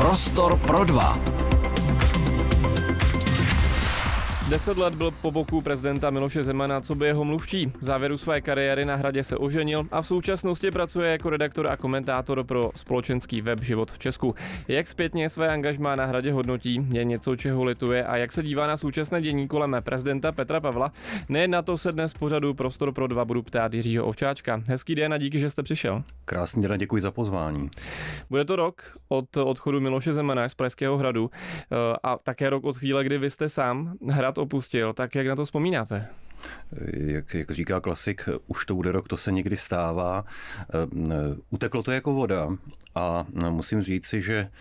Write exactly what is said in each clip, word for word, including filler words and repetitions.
Prostor pro dva. Deset let byl po boku prezidenta Miloše Zemana, co by jeho mluvčí. V závěru své kariéry na Hradě se oženil a v současnosti pracuje jako redaktor a komentátor pro společenský web Život v Česku. Jak zpětně své angažmá na Hradě hodnotí, je něco, čeho lituje, a jak se dívá na současné dění kolem prezidenta Petra Pavla? Nejen na to se dnes v pořadu Prostor pro dva budu ptát Jiřího Ovčáčka. Hezký den a díky, že jste přišel. Krásný den, děkuji za pozvání. Bude to rok od odchodu Miloše Zemana z Pražského hradu a také rok od chvíle, kdy vy jste sám hrad opustil, tak jak na to vzpomínáte? Jak, jak říká klasik, už to bude rok, to se někdy stává. Uteklo to jako voda a musím říci, že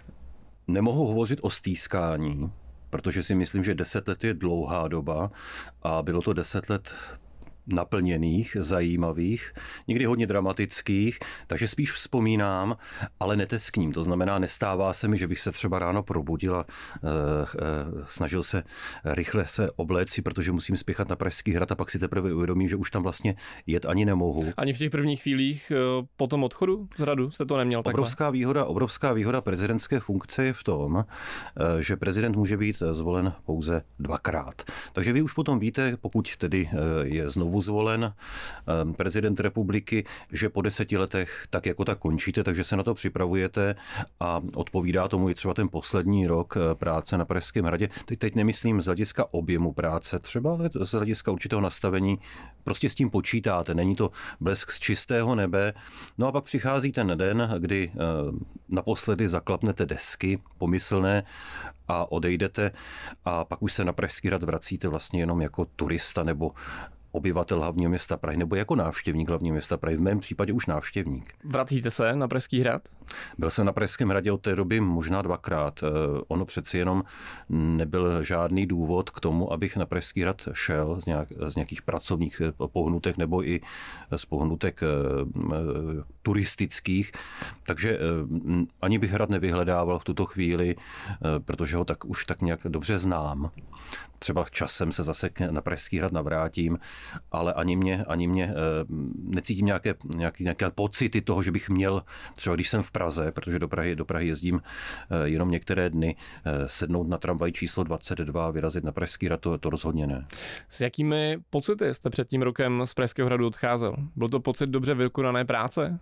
nemohu hovořit o stýskání, protože si myslím, že deset let je dlouhá doba a bylo to deset let naplněných, zajímavých, někdy hodně dramatických, takže spíš vzpomínám, ale neteskním. To znamená, nestává se mi, že bych se třeba ráno probudil a e, e, snažil se rychle se obléci, protože musím spěchat na Pražský hrad a pak si teprve uvědomím, že už tam vlastně jet ani nemohu. Ani v těch prvních chvílích po tom odchodu z hradu jste to neměl takhle? Obrovská výhoda, obrovská výhoda prezidentské funkce je v tom, že prezident může být zvolen pouze dvakrát. Takže vy už potom víte, pokud tedy je znovu zvolen prezident republiky, že po deseti letech tak jako tak končíte, takže se na to připravujete a odpovídá tomu i třeba ten poslední rok práce na Pražském hradě. Teď, teď nemyslím z hlediska objemu práce třeba, ale z hlediska určitého nastavení. Prostě s tím počítáte, není to blesk z čistého nebe. No a pak přichází ten den, kdy naposledy zaklapnete desky pomyslné a odejdete a pak už se na Pražský hrad vracíte vlastně jenom jako turista nebo obyvatel hlavního města Prahy, nebo jako návštěvník hlavního města Prahy, v mém případě už návštěvník. Vracíte se na Pražský hrad? Byl jsem na Pražském hradě od té doby možná dvakrát. Ono přeci jenom nebyl žádný důvod k tomu, abych na Pražský hrad šel z, nějak, z nějakých pracovních pohnutek nebo i z pohnutek turistických. Takže ani bych hrad nevyhledával v tuto chvíli, protože ho tak už tak nějak dobře znám. Třeba časem se zase na Pražský hrad navrátím, ale ani mě, ani mě necítím nějaké, nějaké, nějaké pocity toho, že bych měl, třeba když jsem v Praze, protože do Prahy, do Prahy jezdím jenom některé dny, sednout na tramvaj číslo dvacet dva a vyrazit na Pražský hrad, to, to rozhodně ne. S jakými pocity jste před tím rokem z Pražského hradu odcházel? Byl to pocit dobře vykonané práce?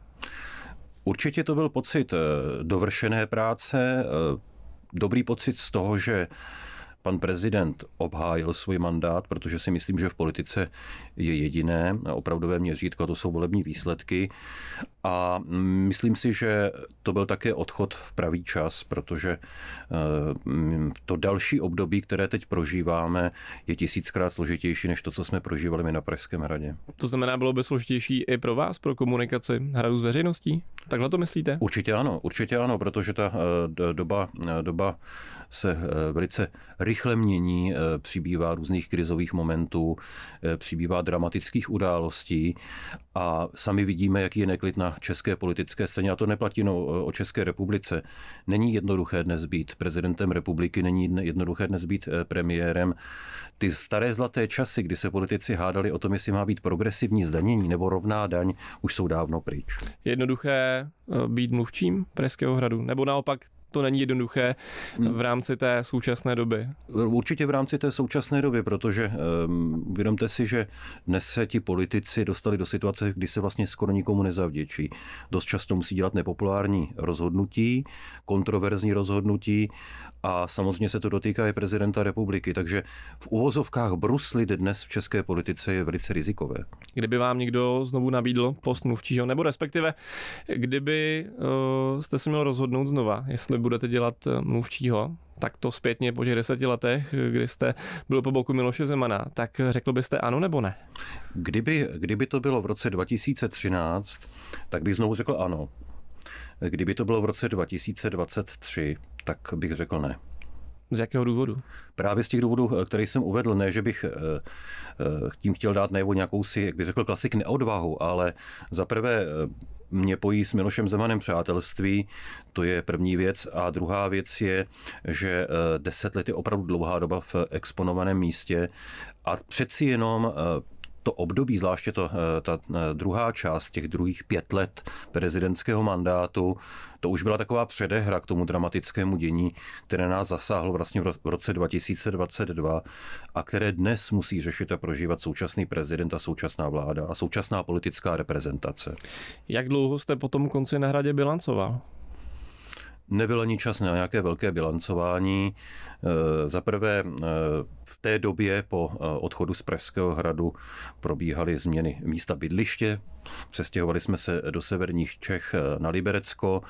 Určitě to byl pocit dovršené práce, dobrý pocit z toho, že pan prezident obhájil svůj mandát, protože si myslím, že v politice je jediné opravdové měřítko, a to jsou volební výsledky. A myslím si, že to byl také odchod v pravý čas, protože to další období, které teď prožíváme, je tisíckrát složitější než to, co jsme prožívali my na Pražském hradě. To znamená, bylo by složitější i pro vás, pro komunikaci hradu s veřejností? Takhle to myslíte? Určitě ano, určitě ano, protože ta doba, doba se velice rychle mění, přibývá různých krizových momentů, přibývá dramatických událostí a sami vidíme, jaký je neklid na české politické scéně, a to neplatí no, o České republice. Není jednoduché dnes být prezidentem republiky, není jednoduché dnes být premiérem. Ty staré zlaté časy, kdy se politici hádali o tom, jestli má být progresivní zdanění nebo rovná daň, už jsou dávno pryč. Jednoduché být mluvčím Pražského hradu, nebo naopak to není jednoduché v rámci té současné doby? Určitě v rámci té současné doby, protože um, uvědomte si, že dnes se ti politici dostali do situace, kdy se vlastně skoro nikomu nezavděčí. Dost často musí dělat nepopulární rozhodnutí, kontroverzní rozhodnutí a samozřejmě se to dotýká i prezidenta republiky, takže v uvozovkách bruslit dnes v české politice je velice rizikové. Kdyby vám někdo znovu nabídl post mluvčího, nebo respektive kdyby uh, jste se měl rozhodnout znova, jestli budete dělat mluvčího, tak to zpětně po těch deseti letech, kdy jste byl po boku Miloše Zemana, tak řekl byste ano nebo ne? Kdyby, kdyby to bylo v roce dva tisíce třináct, tak bych znovu řekl ano. Kdyby to bylo v roce dva tisíce dvacet tři, tak bych řekl ne. Z jakého důvodu? Právě z těch důvodů, které jsem uvedl, ne, že bych tím chtěl dát najevo nějakou si, jak bych řekl, klasik neodvahu, ale za prvé mě pojí s Milošem Zemanem přátelství, to je první věc. A druhá věc je, že deset let je opravdu dlouhá doba v exponovaném místě a přeci jenom to období, zvláště to, ta druhá část, těch druhých pět let prezidentského mandátu, to už byla taková předehra k tomu dramatickému dění, které nás zasáhlo vlastně v roce dva tisíce dvacet dva a které dnes musí řešit a prožívat současný prezident a současná vláda a současná politická reprezentace. Jak dlouho jste po tom konci na Hradě bilancoval? Nebyl ani čas na nějaké velké bilancování. Za prvé v té době po odchodu z Pražského hradu probíhaly změny místa bydliště. Přestěhovali jsme se do severních Čech na Liberecko.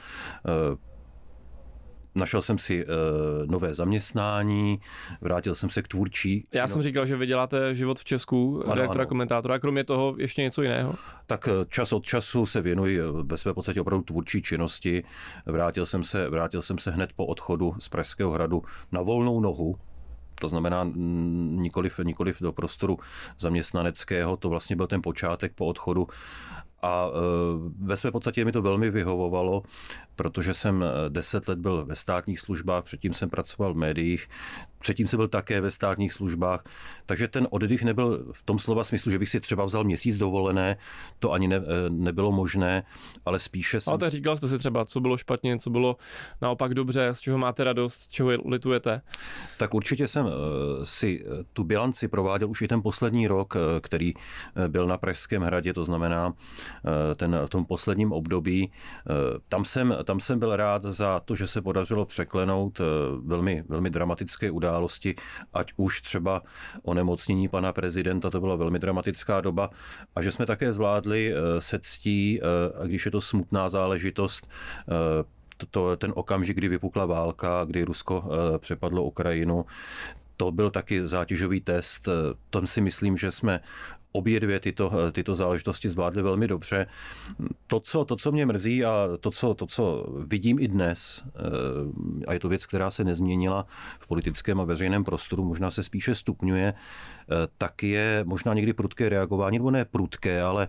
Našel jsem si uh, nové zaměstnání, vrátil jsem se k tvůrčí. Já jsem říkal, že vy děláte Život v Česku, redaktora, komentátora, a kromě toho ještě něco jiného? Tak čas od času se věnuji ve své podstatě opravdu tvůrčí činnosti. Vrátil jsem se, vrátil jsem se hned po odchodu z Pražského hradu na volnou nohu. To znamená nikoliv, nikoliv do prostoru zaměstnaneckého, to vlastně byl ten počátek po odchodu. A ve své podstatě mi to velmi vyhovovalo, protože jsem deset let byl ve státních službách, předtím jsem pracoval v médiích, předtím jsem byl také ve státních službách, takže ten oddych nebyl v tom slova smyslu, že bych si třeba vzal měsíc dovolené, to ani ne, nebylo možné, ale spíše jsem... Ale tak říkal jste si třeba, co bylo špatně, co bylo naopak dobře, z čeho máte radost, z čeho litujete? Tak určitě jsem si tu bilanci prováděl už i ten poslední rok, který byl na Pražském hradě, to znamená ten, v tom posledním období. Tam jsem, tam jsem byl rád za to, že se podařilo překlenout velmi, velmi dramatické události, ať už třeba onemocnění pana prezidenta, to byla velmi dramatická doba, a že jsme také zvládli se ctí, a když je to smutná záležitost, to, to, ten okamžik, kdy vypukla válka, kdy Rusko přepadlo Ukrajinu, to byl taky zátěžový test. Tom si myslím, že jsme obě dvě tyto, tyto záležitosti zvládly velmi dobře. To co, to, co mě mrzí a to co, to, co vidím i dnes, a je to věc, která se nezměnila v politickém a veřejném prostoru, možná se spíše stupňuje, tak je možná někdy prudké reagování, nebo ne prudké, ale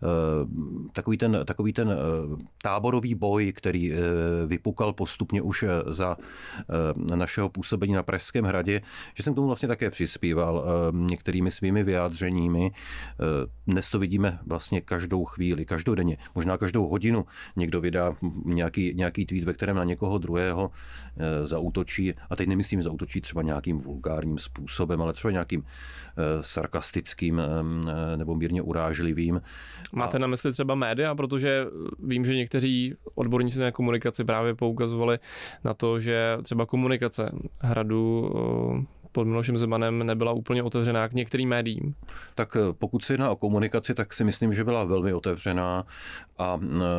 takový ten, takový ten táborový boj, který vypukal postupně už za našeho působení na Pražském hradě, že jsem k tomu vlastně také přispíval některými svými vyjádřeními. Dnes to vidíme vlastně každou chvíli, každodenně, možná každou hodinu někdo vydá nějaký, nějaký tweet, ve kterém na někoho druhého zaútočí, a teď nemyslím zaútočí třeba nějakým vulgárním způsobem, ale třeba nějakým sarkastickým nebo mírně urážlivým. Máte na mysli třeba média, protože vím, že někteří odborníci na komunikaci právě poukazovali na to, že třeba komunikace Hradu pod Milošem Zemanem nebyla úplně otevřená k některým médiím. Tak pokud se jedná o komunikaci, tak si myslím, že byla velmi otevřená a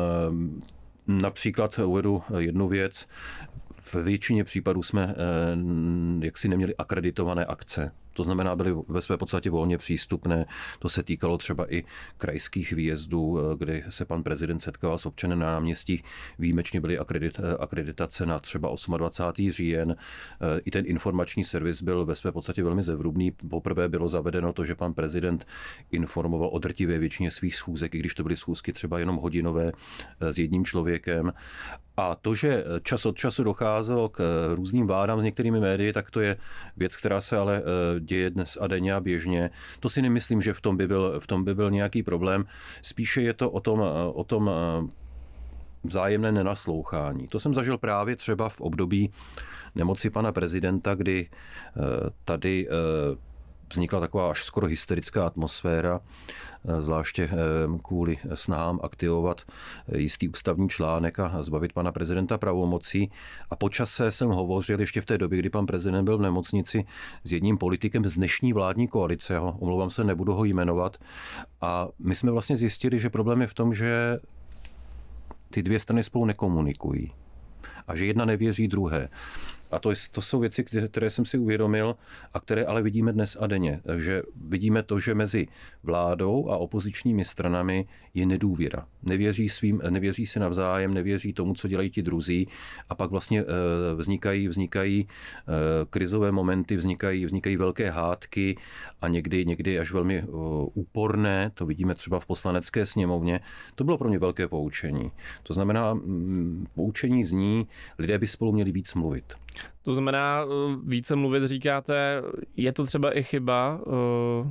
například uvedu jednu věc. V většině případů jsme jaksi neměli akreditované akce. To znamená, byly ve své podstatě volně přístupné. To se týkalo třeba i krajských výjezdů, kdy se pan prezident setkal s občany na náměstích. Výjimečně byly akredit, akreditace na třeba dvacátého osmého října. I ten informační servis byl ve své podstatě velmi zevrubný. Poprvé bylo zavedeno to, že pan prezident informoval o drtivé většině svých schůzek, i když to byly schůzky třeba jenom hodinové s jedním člověkem. A to, že čas od času docházelo k různým vládám s některými médii, tak to je věc, která se ale děje dnes a denně a běžně. To si nemyslím, že v tom by byl, v tom by byl nějaký problém. Spíše je to o tom, o tom vzájemné nenaslouchání. To jsem zažil právě třeba v období nemoci pana prezidenta, kdy tady vznikla taková až skoro hysterická atmosféra, zvláště kvůli snahám aktivovat jistý ústavní článek a zbavit pana prezidenta pravomocí. A po čase jsem hovořil ještě v té době, kdy pan prezident byl v nemocnici, s jedním politikem z dnešní vládní koalice, omlouvám se, nebudu ho jmenovat. A my jsme vlastně zjistili, že problém je v tom, že ty dvě strany spolu nekomunikují a že jedna nevěří druhé. A to, je, to jsou věci, které jsem si uvědomil a které ale vidíme dnes a denně. Takže vidíme to, že mezi vládou a opozičními stranami je nedůvěra. Nevěří svým, nevěří si navzájem, nevěří tomu, co dělají ti druzí, a pak vlastně vznikají, vznikají krizové momenty, vznikají, vznikají velké hádky a někdy, někdy až velmi úporné, to vidíme třeba v Poslanecké sněmovně. To bylo pro mě velké poučení. To znamená, poučení zní, lidé by spolu měli víc mluvit. To znamená, více mluvit říkáte, je to třeba i chyba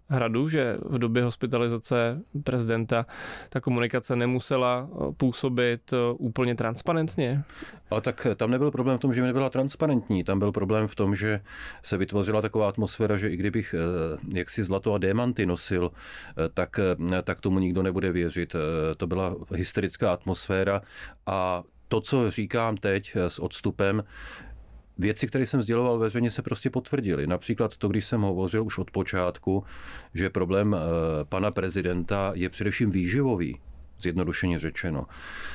Hradu, že v době hospitalizace prezidenta ta komunikace nemusela působit úplně transparentně? Ale tak tam nebyl problém v tom, že nebyla transparentní. Tam byl problém v tom, že se vytvořila taková atmosféra, že i kdybych jaksi zlato a démanty nosil, tak, tak tomu nikdo nebude věřit. To byla hysterická atmosféra a to, co říkám teď s odstupem, věci, které jsem sděloval veřejně, se prostě potvrdily. Například to, když jsem hovořil už od počátku, že problém pana prezidenta je především výživový, zjednodušeně řečeno,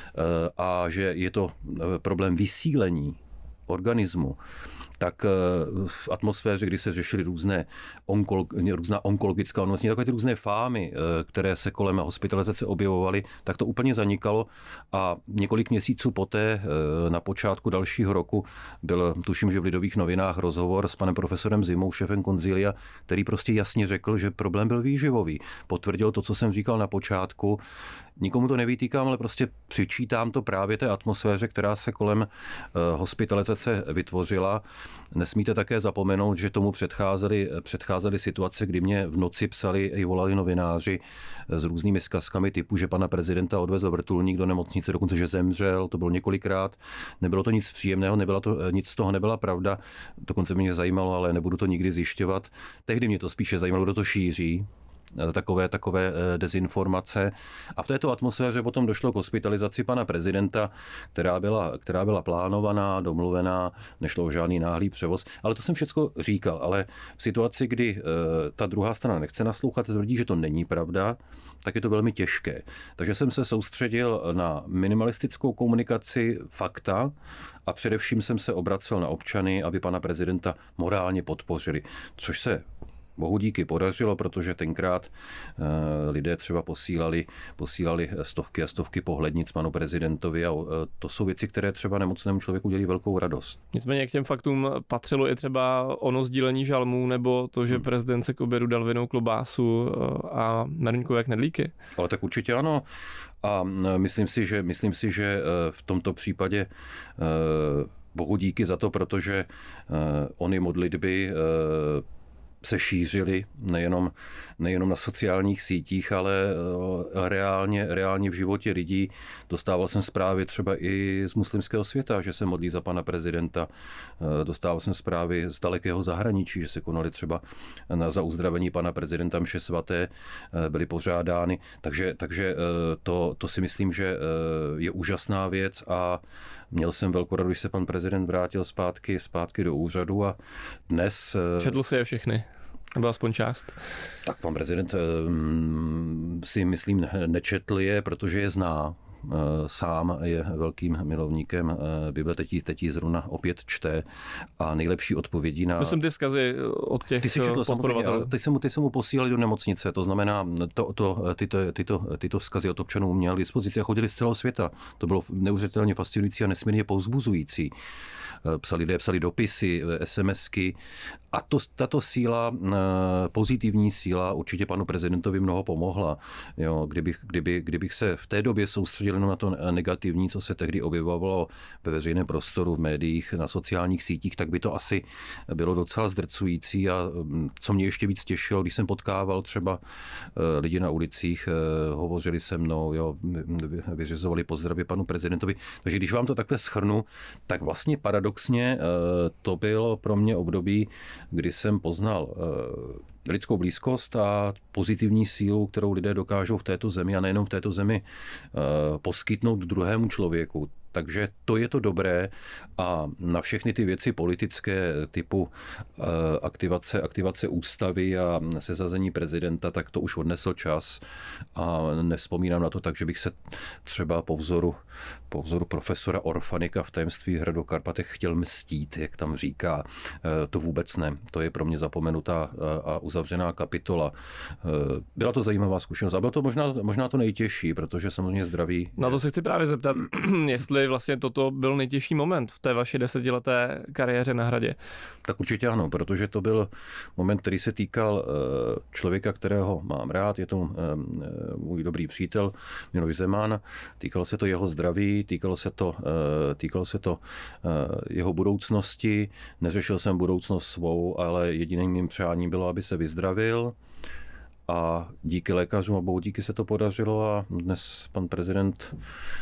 a že je to problém vysílení organismu, tak v atmosféře, kdy se řešily různé onkol, různá onkologická onemocnění, takové ty různé fámy, které se kolem hospitalizace objevovaly, tak to úplně zanikalo a několik měsíců poté, na počátku dalšího roku, byl, tuším, že v Lidových novinách rozhovor s panem profesorem Zimou, šéfem konzilia, který prostě jasně řekl, že problém byl výživový. Potvrdil to, co jsem říkal na počátku. Nikomu to nevytýkám, ale prostě přičítám to právě té atmosféře, která se kolem hospitalizace vytvořila. Nesmíte také zapomenout, že tomu předcházely, předcházely situace, kdy mě v noci psali i volali novináři s různými zkazkami typu, že pana prezidenta odvezl vrtulník do nemocnice, dokonce, že zemřel, to bylo několikrát. Nebylo to nic příjemného, nebyla to, nic z toho nebyla pravda, dokonce mě zajímalo, ale nebudu to nikdy zjišťovat. Tehdy mě to spíše zajímalo, kdo to šíří. Takové, takové dezinformace. A v této atmosféře potom došlo k hospitalizaci pana prezidenta, která byla, která byla plánovaná, domluvená, nešlo o žádný náhlý převoz. Ale to jsem všechno říkal. Ale v situaci, kdy ta druhá strana nechce naslouchat, tvrdí, že to není pravda, tak je to velmi těžké. Takže jsem se soustředil na minimalistickou komunikaci fakta a především jsem se obracel na občany, aby pana prezidenta morálně podpořili, což se bohu díky podařilo, protože tenkrát lidé třeba posílali, posílali stovky a stovky pohlednic panu prezidentovi a to jsou věci, které třeba nemocnému člověku dělí velkou radost. Nicméně k těm faktům patřilo i třeba ono sdílení žalmů nebo to, že hmm. prezident se k obědu dal vinou klobásu a meruňkové knedlíky. Ale tak určitě ano. A myslím si, že, myslím si, že v tomto případě bohu díky za to, protože ony modlitby se šířily nejenom, nejenom na sociálních sítích, ale reálně, reálně v životě lidí. Dostával jsem zprávy třeba i z muslimského světa, že se modlí za pana prezidenta. Dostával jsem zprávy z dalekého zahraničí, že se konaly třeba na, za uzdravení pana prezidenta mše svaté, byly pořádány. Takže, takže to, to si myslím, že je úžasná věc a měl jsem velkou radost, když se pan prezident vrátil zpátky, zpátky do úřadu a dnes... Četl si je všechny? Nebo aspoň část? Tak pan prezident si myslím nečetl je, protože je zná. Sám je velkým milovníkem Bible, teď ji, teď ji zrovna opět čte a nejlepší odpovědí na... Myslím ty vzkazy od těch podporovatelů. Ty se mu, ty se mu posílali do nemocnice, to znamená, to, to, tyto, tyto, tyto vzkazy od občanů měl k dispozici a chodili z celého světa. To bylo neuvěřitelně fascinující a nesmírně povzbuzující. Psali lidé, psali dopisy, SMSky a to, tato síla, pozitivní síla určitě panu prezidentovi mnoho pomohla. Jo, kdybych, kdyby, kdybych se v té době soustředil jenom na to negativní, co se tehdy objevovalo ve veřejném prostoru, v médiích, na sociálních sítích, tak by to asi bylo docela zdrcující a co mě ještě víc těšilo, když jsem potkával třeba lidi na ulicích, hovořili se mnou, jo, vyřizovali pozdravy panu prezidentovi. Takže když vám to takhle shrnu, tak vlastně paradoxně to bylo pro mě období, kdy jsem poznal lidskou blízkost a pozitivní sílu, kterou lidé dokážou v této zemi a nejenom v této zemi poskytnout druhému člověku. Takže to je to dobré a na všechny ty věci politické typu aktivace, aktivace ústavy a sezazení prezidenta, tak to už odnesl čas a nevzpomínám na to tak, že bych se třeba po vzoru, po vzoru profesora Orfanika v Tajemství hradu Karpatech chtěl mstít, jak tam říká. To vůbec ne. To je pro mě zapomenutá a uzavřená kapitola. Byla to zajímavá zkušenost a bylo to možná, možná to nejtěžší, protože samozřejmě zdraví... Na to se chci právě zeptat, jestli vlastně toto byl nejtěžší moment v té vaší desetileté kariéře na Hradě. Tak určitě ano, protože to byl moment, který se týkal člověka, kterého mám rád, je to můj dobrý přítel Miloš Zeman, týkalo se to jeho zdraví, týkalo se to, týkalo se to jeho budoucnosti, neřešil jsem budoucnost svou, ale jediným mým přáním bylo, aby se vyzdravil. A díky lékařům a bohu díky se to podařilo a dnes pan prezident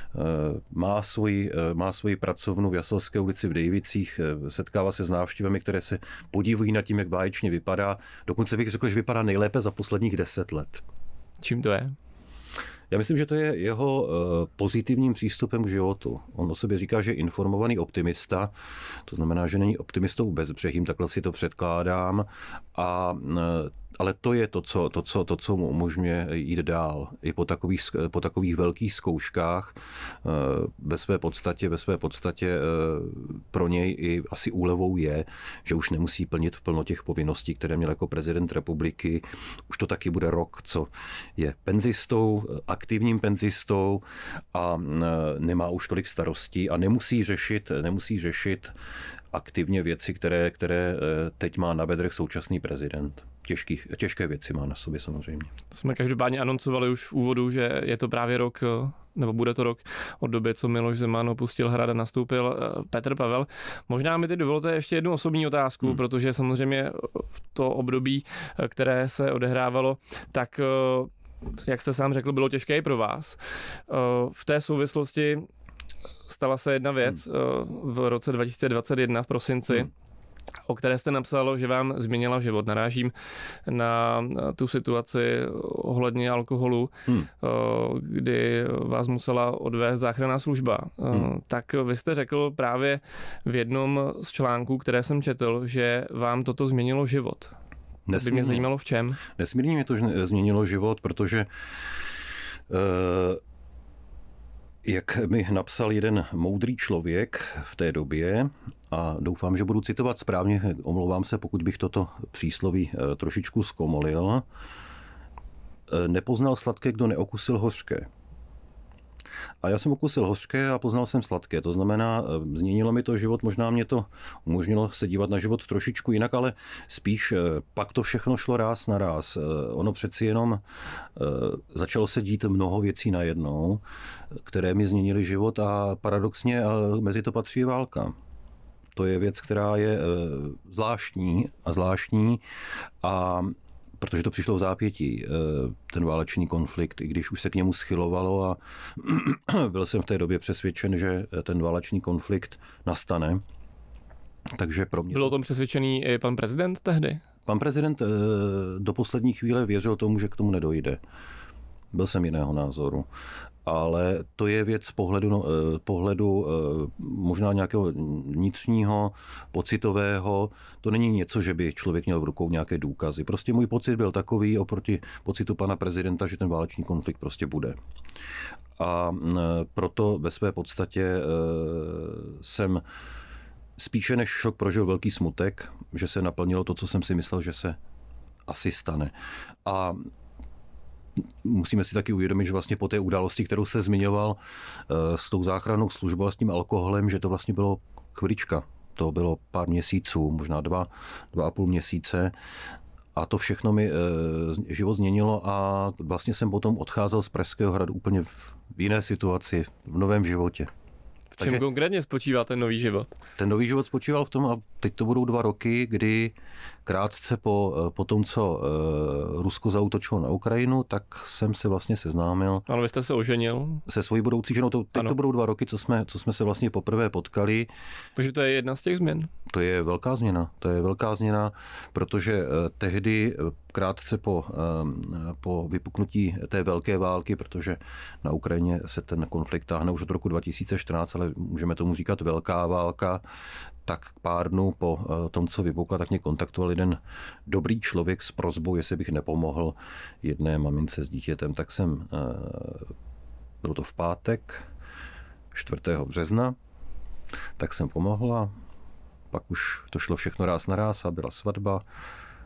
má svoji, má svoji pracovnu v Jaselské ulici v Dejvicích, setkává se s návštěvami, které se podívají nad tím, jak báječně vypadá. Dokonce bych řekl, že vypadá nejlépe za posledních deset let. Čím to je? Já myslím, že to je jeho pozitivním přístupem k životu. On o sobě říká, že je informovaný optimista, to znamená, že není optimistou bezbřehým, takhle si to předkládám, a ale to je to, co, to, co, to, co mu umožňuje jít dál. I po takových, po takových velkých zkouškách ve své podstatě, ve své podstatě pro něj i asi úlevou je, že už nemusí plnit plno těch povinností, které měl jako prezident republiky. Už to taky bude rok, co je penzistou, aktivním penzistou a nemá už tolik starostí a nemusí řešit, nemusí řešit aktivně věci, které, které teď má na bedrech současný prezident. Těžký, těžké věci má na sobě samozřejmě. To jsme každopádně anoncovali už v úvodu, že je to právě rok, nebo bude to rok od doby, co Miloš Zeman opustil hrad a nastoupil Petr Pavel. Možná mi teď dovolte ještě jednu osobní otázku, hmm. protože samozřejmě to období, které se odehrávalo, tak jak jste sám řekl, bylo těžké i pro vás. V té souvislosti stala se jedna věc hmm. v roce dva tisíce dvacet jedna v prosinci, hmm. o které jste napsal, že vám změnila život. Narážím na tu situaci ohledně alkoholu, hmm. kdy vás musela odvést záchranná služba. Hmm. Tak vy jste řekl právě v jednom z článků, které jsem četl, že vám toto změnilo život. To by mě zajímalo v čem. Nesmírně mě to změnilo život, protože uh, jak mi napsal jeden moudrý člověk v té době, a doufám, že budu citovat správně, omlouvám se, pokud bych toto přísloví trošičku zkomolil, nepoznal sladké, kdo neokusil hořké. A já jsem okusil hořké a poznal jsem sladké. To znamená, změnilo mi to život, možná mě to umožnilo se dívat na život trošičku jinak, ale spíš pak to všechno šlo ráz na ráz. Ono přeci jenom začalo se dít mnoho věcí najednou, které mi změnily život a paradoxně mezi to patří válka. To je věc, která je zvláštní a zvláštní a protože to přišlo v zápětí, ten válečný konflikt, i když už se k němu schylovalo a byl jsem v té době přesvědčen, že ten válečný konflikt nastane. Takže pro mě... Byl o tom přesvědčený i pan prezident tehdy? Pan prezident do poslední chvíle věřil tomu, že k tomu nedojde. Byl jsem jiného názoru. Ale to je věc pohledu, no, pohledu možná nějakého vnitřního, pocitového. To není něco, že by člověk měl v rukou nějaké důkazy. Prostě můj pocit byl takový oproti pocitu pana prezidenta, že ten válečný konflikt prostě bude. A proto ve své podstatě jsem spíše než šok prožil velký smutek, že se naplnilo to, co jsem si myslel, že se asi stane. A musíme si taky uvědomit, že vlastně po té události, kterou jste zmiňoval s tou záchrannou službou a s tím alkoholem, že to vlastně bylo chvilička. To bylo pár měsíců, možná dva, dva a půl měsíce. A to všechno mi život změnilo a vlastně jsem potom odcházel z Pražského hradu úplně v jiné situaci, v novém životě. V čem Takže konkrétně spočívá ten nový život? Ten nový život spočíval v tom, a teď to budou dva roky, kdy krátce po, po tom, co Rusko zaútočilo na Ukrajinu, tak jsem se vlastně seznámil. Ale vy jste se oženil? Se svojí budoucí ženou. To, teď ano. To budou dva roky, co jsme, co jsme se vlastně poprvé potkali. Takže to je jedna z těch změn? To je velká změna. To je velká změna, protože tehdy krátce po, po vypuknutí té velké války, protože na Ukrajině se ten konflikt táhne už od roku dva tisíce čtrnáct, ale můžeme tomu říkat velká válka, tak pár dnů po tom, co vypukla, tak mě kontaktoval jeden dobrý člověk s prosbou, jestli bych nepomohl jedné mamince s dítětem. Tak jsem, bylo to v pátek, čtvrtého března, tak jsem pomohl a pak už to šlo všechno ráz na ráz a byla svatba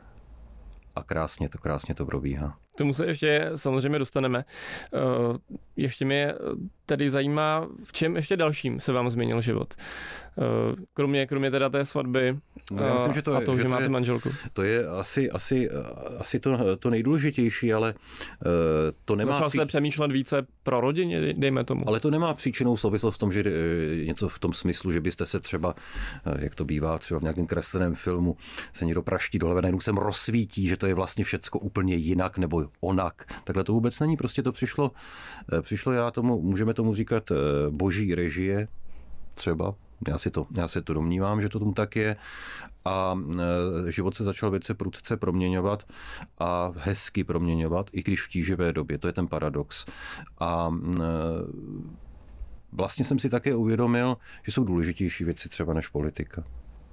a krásně to, krásně to probíhá. K tomu se ještě samozřejmě dostaneme. ještě mě tedy zajímá, v čem ještě dalším se vám změnil život. Kromě, kromě teda té svatby no, já myslím, že to a je, toho, že, že to máte je, manželku. To je asi, asi, asi to, to nejdůležitější, ale to nemá... Začal jste přemýšlet více pro rodině, dejme tomu. Ale to nemá příčinou souvislost v tom, že něco v tom smyslu, že byste se třeba, jak to bývá třeba v nějakém kresleném filmu, se někdo praští do hlavy, najednou se rozsvítí, že to je vlastně všecko úplně jinak nebo onak. Takhle to vůbec není. Prostě to přišlo, přišlo já tomu, můžeme tomu říkat boží režie, třeba. Já si, to, já si to domnívám, že to tomu tak je a e, život se začal věce prudce proměňovat a hezky proměňovat, i když v tíživé době, to je ten paradox. A e, vlastně jsem si také uvědomil, že jsou důležitější věci třeba než politika.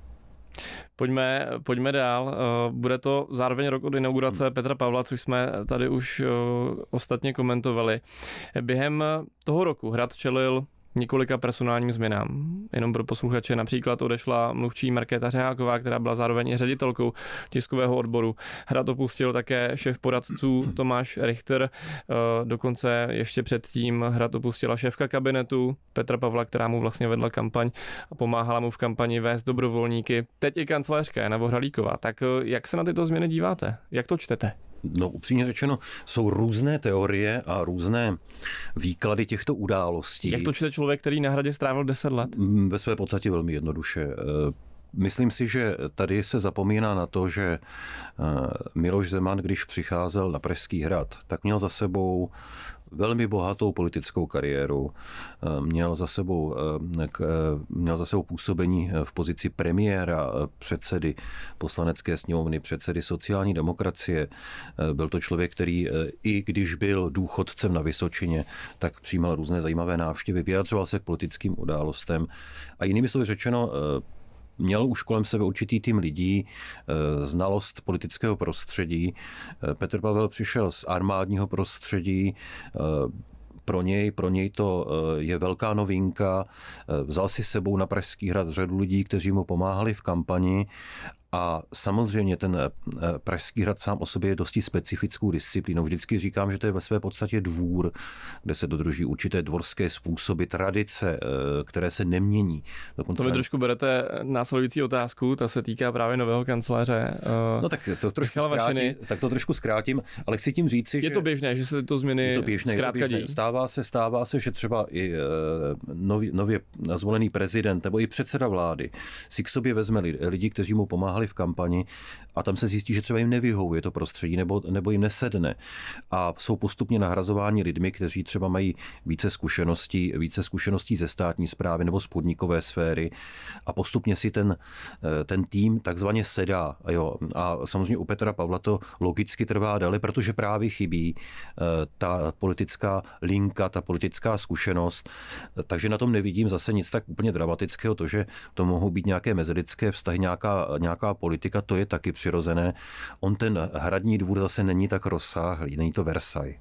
Pojďme, pojďme dál. Bude to zároveň rok od inaugurace hmm. Petra Pavla, což jsme tady už ostatně komentovali. Během toho roku Hrad čelil několika personálním změnám. Jenom pro posluchače, například odešla mluvčí Markéta Řeháková, která byla zároveň i ředitelkou tiskového odboru. Hrad opustil také šéf poradců Tomáš Richter, dokonce ještě předtím Hrad opustila šéfka kabinetu Petra Pavla, která mu vlastně vedla kampaň a pomáhala mu v kampani vést dobrovolníky. Teď i kancléřka Jana Vohralíková. Tak jak se na tyto změny díváte? Jak to čtete? No upřímně řečeno, jsou různé teorie a různé výklady těchto událostí. Jak to čte člověk, který na Hradě strávil deset let? Ve své podstatě velmi jednoduše. Myslím si, že tady se zapomíná na to, že Miloš Zeman, když přicházel na Pražský hrad, tak měl za sebou velmi bohatou politickou kariéru, měl za sebou, měl za sebou působení v pozici premiéra, předsedy Poslanecké sněmovny, předsedy sociální demokracie. Byl to člověk, který i když byl důchodcem na Vysočině, tak přijímal různé zajímavé návštěvy, vyjadřoval se k politickým událostem a jinými slovy řečeno, měl už kolem sebe určitý tým lidí, znalost politického prostředí. Petr Pavel přišel z armádního prostředí, pro něj, pro něj to je velká novinka. Vzal si s sebou na Pražský hrad řadu lidí, kteří mu pomáhali v kampani. A samozřejmě ten Pražský hrad sám o sobě je dosti specifickou disciplínou. Vždycky říkám, že to je ve své podstatě dvůr, kde se dodrží určité dvorské způsoby, tradice, které se nemění. Dokonce... To vy trošku berete následující otázku, ta se týká právě nového kancléře. No tak to trošku zkrátím, tak to trošku zkrátím, ale chci tím říci, je že... Je to běžné, že se to změny je to běžné, zkrátka dějí. Stává se, stává se, že třeba i nově, nově zvolený prezident nebo i předseda vlády si k sobě vezme lidi, kteří mu pomáhali v kampani a tam se zjistí, že třeba jim nevyhovuje to prostředí nebo, nebo jim nesedne. A jsou postupně nahrazováni lidmi, kteří třeba mají více zkušeností, více zkušeností ze státní správy nebo z podnikové sféry a postupně si ten, ten tým takzvaně sedá. Jo. A samozřejmě u Petra Pavla to logicky trvá déle, protože právě chybí ta politická linka, ta politická zkušenost. Takže na tom nevidím zase nic tak úplně dramatického, to, že to mohou být nějaké mezilidské vztahy, nějaká, nějaká politika, to je taky přirozené. On ten hradní dvůr zase není tak rozsáhlý, není to Versailles.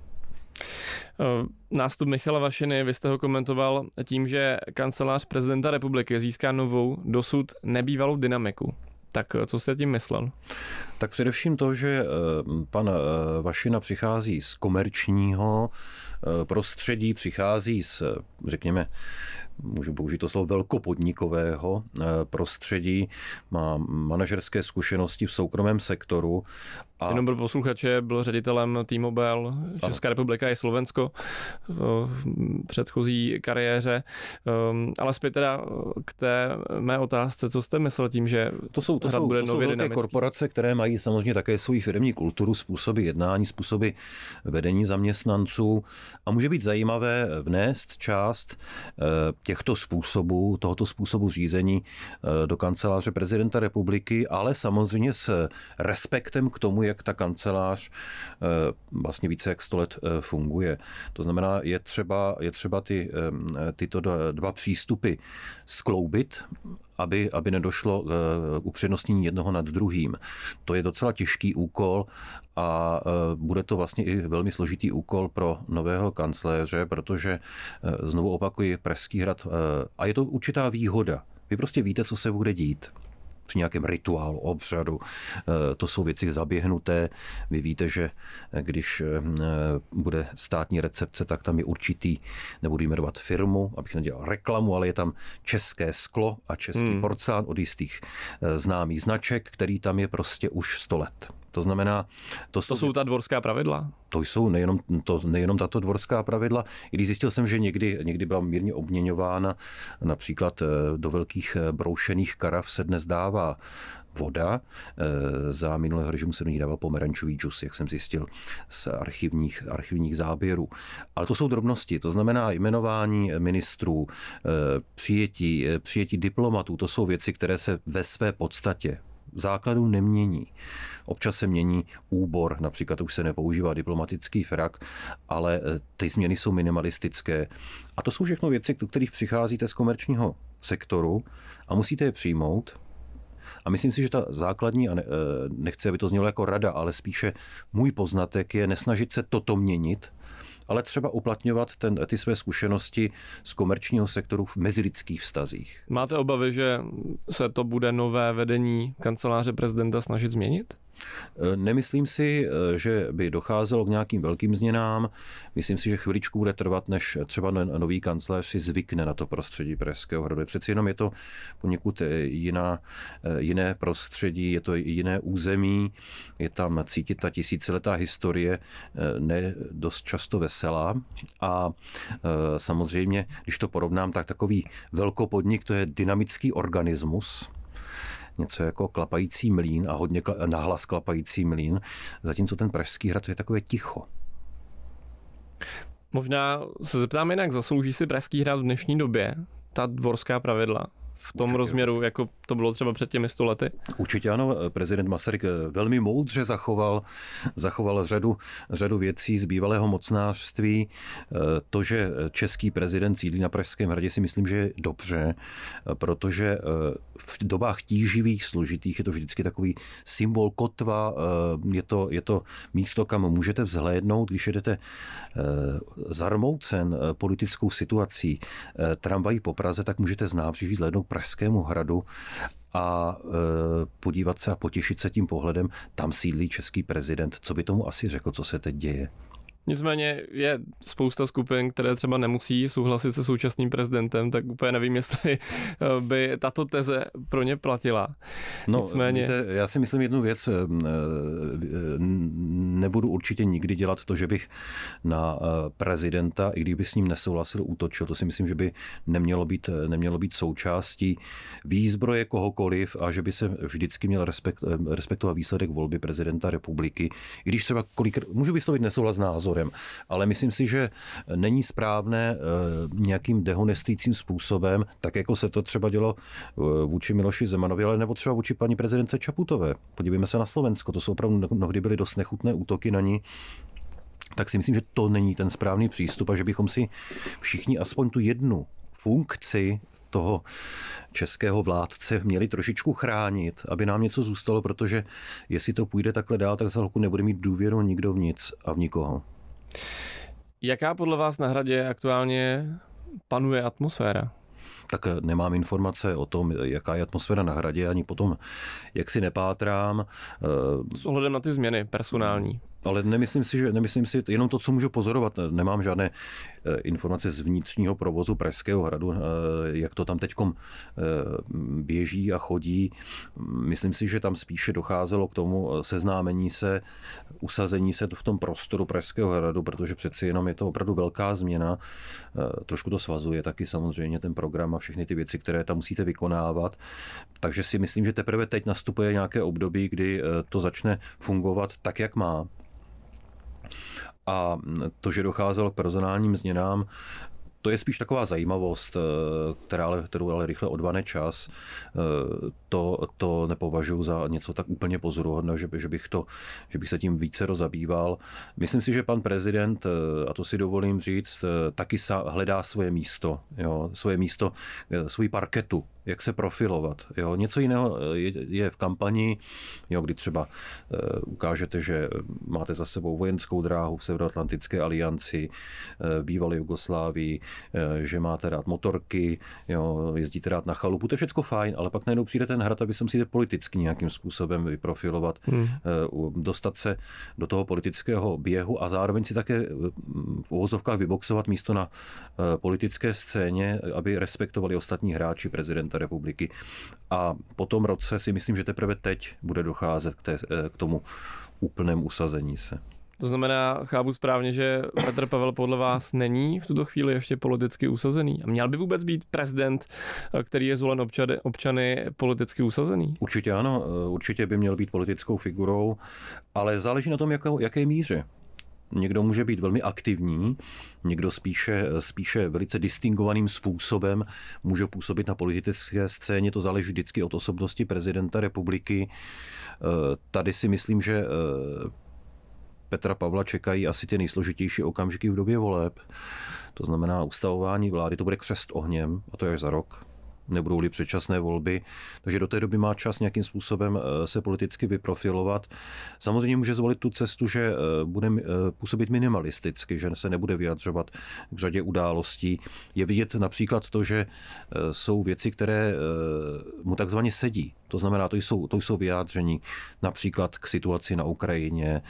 Nástup Michala Vašiny, vy jste ho komentoval tím, že kancelář prezidenta republiky získá novou, dosud nebývalou dynamiku. Tak co jste tím myslel? Tak především to, že pan Vašina přichází z komerčního prostředí, přichází z, řekněme, můžu použít to slovo velkopodnikového prostředí, má manažerské zkušenosti v soukromém sektoru. A... Jenom pro posluchače, byl ředitelem T-Mobile, Česká ano. republika i Slovensko v předchozí kariéře. Ale zpět teda k té mé otázce, co jste myslel tím, že to jsou, to jsou, bude to jsou nově velké dynamický? Korporace, které mají samozřejmě také svou firemní kulturu, způsoby jednání, způsoby vedení zaměstnanců a může být zajímavé vnést část těchto způsobů, tohoto způsobu řízení do kanceláře prezidenta republiky, ale samozřejmě s respektem k tomu, jak ta kancelář vlastně více jak sto let funguje. To znamená, je třeba, je třeba ty, tyto dva přístupy skloubit, aby, aby nedošlo k upřednostnění jednoho nad druhým. To je docela těžký úkol a bude to vlastně i velmi složitý úkol pro nového kancléře, protože znovu opakuji Pražský hrad a je to určitá výhoda. Vy prostě víte, co se bude dít. při nějakém rituálu, obřadu. To jsou věci zaběhnuté. Vy víte, že když bude státní recepce, tak tam je určitý, nebudu jmenovat firmu, abych nedělal reklamu, ale je tam české sklo a český hmm. porcelán od jistých známých značek, který tam je prostě už sto let. To znamená... To, to jsou ta dvorská pravidla? To jsou nejenom, to, nejenom tato dvorská pravidla. I když zjistil jsem, že někdy, někdy byla mírně obměňována, například do velkých broušených karav se dnes dává voda. Za minulého režimu se do ní dával pomerančový džus, jak jsem zjistil z archivních, archivních záběrů. Ale to jsou drobnosti, to znamená jmenování ministrů, přijetí, přijetí diplomatů, to jsou věci, které se ve své podstatě v základu nemění. Občas se mění úbor, například už se nepoužívá diplomatický frak, ale ty změny jsou minimalistické. A to jsou všechno věci, do kterých přicházíte z komerčního sektoru a musíte je přijmout. A myslím si, že ta základní, a ne, nechci, aby to znělo jako rada, ale spíše můj poznatek je nesnažit se toto měnit, ale třeba uplatňovat ten, ty své zkušenosti z komerčního sektoru v mezilidských vztazích. Máte obavy, že se to bude nové vedení kanceláře prezidenta snažit změnit? Nemyslím si, že by docházelo k nějakým velkým změnám. Myslím si, že chviličku bude trvat, než třeba nový kancléř si zvykne na to prostředí Pražského hradu. Přeci jenom je to poněkud jiná, jiné prostředí, je to jiné území, je tam cítit ta tisíciletá historie, ne dost často veselá. A samozřejmě, když to porovnám, tak takový velkopodnik, to je dynamický organismus, něco jako klapající mlýn a hodně kla- nahlas klapající mlýn, zatímco ten Pražský hrad je takové ticho. Možná se zeptám jinak, zaslouží si Pražský hrad v dnešní době ta dvorská pravidla v tom Určitě. rozměru, jako to bylo třeba před těmi sto lety? Určitě ano, prezident Masaryk velmi moudře zachoval, zachoval řadu, řadu věcí z bývalého mocnářství. To, že český prezident sídlí na Pražském hradě, si myslím, že je dobře, protože v dobách tíživých, složitých je to vždycky takový symbol kotva, je to, je to místo, kam můžete vzhlédnout, když jedete zarmoucen politickou situací tramvají po Praze, tak můžete z nábřeží vzhlédnout Pražskému hradu a e, podívat se a potěšit se tím pohledem, tam sídlí český prezident. Co by tomu asi řekl, co se teď děje? Nicméně je spousta skupin, které třeba nemusí souhlasit se současným prezidentem, tak úplně nevím, jestli by tato teze pro ně platila. No, Nicméně... víte, já si myslím jednu věc, nebudu určitě nikdy dělat to, že bych na prezidenta, i kdyby s ním nesouhlasil, útočil. To si myslím, že by nemělo být, nemělo být součástí výzbroje kohokoliv a že by se vždycky měl respekt, respektovat výsledek volby prezidenta republiky. I když třeba kolikrát můžu vyslovit nesouhlas s názorem, ale myslím si, že není správné nějakým dehonestujícím způsobem, tak jako se to třeba dělo vůči Miloši Zemanovi, ale nebo třeba vůči paní prezidentce Čaputové. Podívejme se na Slovensko, to jsou opravdu mnohdy byly dost nechutné útoky na ní. Tak si myslím, že to není ten správný přístup a že bychom si všichni aspoň tu jednu funkci toho českého vládce měli trošičku chránit, aby nám něco zůstalo, protože jestli to půjde takhle dál, tak za chvilku nebude mít důvěru nikdo v nic a v nikoho. Jaká podle vás na hradě aktuálně panuje atmosféra? Tak nemám informace o tom, jaká je atmosféra na hradě, ani potom, jak si nepátrám. S ohledem na ty změny personální. Ale nemyslím si, že nemyslím si, jenom to, co můžu pozorovat, nemám žádné informace z vnitřního provozu Pražského hradu, jak to tam teďkom běží a chodí. Myslím si, že tam spíše docházelo k tomu seznámení se, usazení se v tom prostoru Pražského hradu, protože přeci jenom je to opravdu velká změna. Trošku to svazuje taky samozřejmě ten program a všechny ty věci, které tam musíte vykonávat. Takže si myslím, že teprve teď nastupuje nějaké období, kdy to začne fungovat tak, jak má. A to, že docházelo k personálním změnám, to je spíš taková zajímavost, která ale, kterou ale rychle odvane čas. To, to nepovažuji za něco tak úplně pozoruhodného, že, že, bych to, že bych se tím více rozabýval. Myslím si, že pan prezident, a to si dovolím říct, taky hledá svoje místo, jo, svoje místo, svůj parketu jak se profilovat. Jo. Něco jiného je, je v kampani, jo, kdy třeba e, ukážete, že máte za sebou vojenskou dráhu v Severoatlantické alianci, e, bývalé Jugoslávii, e, že máte rád motorky, jo, jezdíte rád na chalupu, to je všechno fajn, ale pak najednou přijde ten hrad, aby se musíte politicky nějakým způsobem vyprofilovat, hmm. e, dostat se do toho politického běhu a zároveň si také v uvozovkách vyboxovat místo na e, politické scéně, aby respektovali ostatní hráči prezidenta republiky. A po tom roce si myslím, že teprve teď bude docházet k, té, k tomu úplnému usazení se. To znamená, chápu správně, že Petr Pavel podle vás není v tuto chvíli ještě politicky usazený. A měl by vůbec být prezident, který je zvolen občany, občany politicky usazený? Určitě ano, určitě by měl být politickou figurou, ale záleží na tom, jaké, jaké míře. Někdo může být velmi aktivní, někdo spíše, spíše velice distingovaným způsobem může působit na politické scéně, to záleží vždycky od osobnosti prezidenta republiky. Tady si myslím, že Petra Pavla čekají asi ty nejsložitější okamžiky v době voleb. To znamená ustavování vlády, to bude křest ohněm, a to je až za rok. Nebudou-li předčasné volby, takže do té doby má čas nějakým způsobem se politicky vyprofilovat. Samozřejmě může zvolit tu cestu, že bude působit minimalisticky, že se nebude vyjadřovat k řadě událostí. Je vidět například to, že jsou věci, které mu takzvaně sedí. To znamená, to jsou, to jsou vyjádření například k situaci na Ukrajině,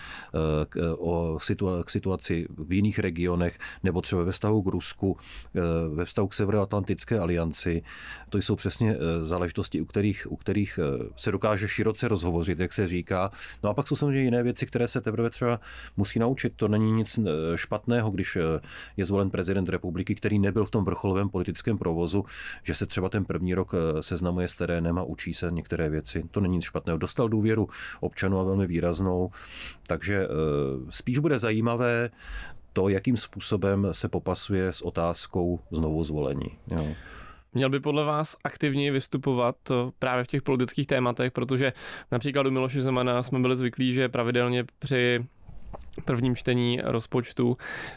k, o situa- k situaci v jiných regionech, nebo třeba ve vztahu k Rusku, ve vztahu k Severoatlantické alianci. To jsou přesně záležitosti, u kterých, u kterých se dokáže široce rozhovořit, jak se říká. No a pak jsou samozřejmě jiné věci, které se teprve třeba musí naučit. To není nic špatného, když je zvolen prezident republiky, který nebyl v tom vrcholovém politickém provozu, že se třeba ten první rok seznamuje s terénem a učí se některé věci. To není nic špatného. Dostal důvěru občanů a velmi výraznou, takže spíš bude zajímavé to, jakým způsobem se popasuje s otázkou znovu zvolení. Jo. Měl by podle vás aktivněji vystupovat právě v těch politických tématech, protože například u Miloše Zemana jsme byli zvyklí, že pravidelně při prvním čtení rozpočtu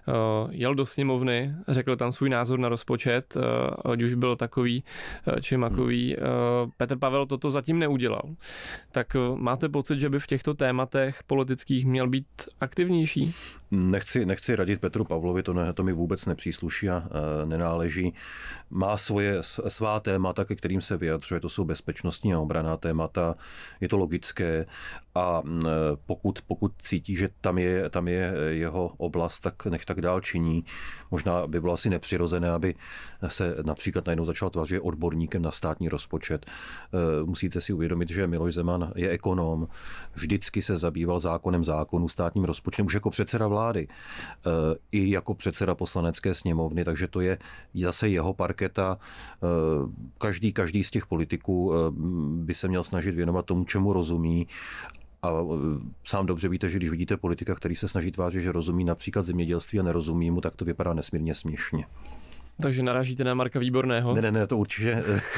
jel do sněmovny, řekl tam svůj názor na rozpočet, ať už byl takový či makový. Petr Pavel toto zatím neudělal. Tak máte pocit, že by v těchto tématech politických měl být aktivnější? Nechci, nechci radit Petru Pavlovi, to, ne, to mi vůbec nepřísluší a e, nenáleží. Má svoje svá témata, ke kterým se vyjadřuje, to jsou bezpečnostní a obranná témata, je to logické a e, pokud, pokud cítí, že tam je, tam je jeho oblast, tak nech tak dál činí. Možná by bylo asi nepřirozené, aby se například najednou začal tvářit odborníkem na státní rozpočet. E, musíte si uvědomit, že Miloš Zeman je ekonom, vždycky se zabýval zákonem zákonů, státním rozpočtem, už jako předseda vlády. vlády, i jako předseda poslanecké sněmovny, takže to je zase jeho parketa. Každý, každý z těch politiků by se měl snažit věnovat tomu, čemu rozumí. A sám dobře víte, že když vidíte politika, který se snaží tvářit, že rozumí například zemědělství a nerozumí mu, tak to vypadá nesmírně směšně. Takže narážíte na Marka Výborného? Ne, ne, ne, to určitě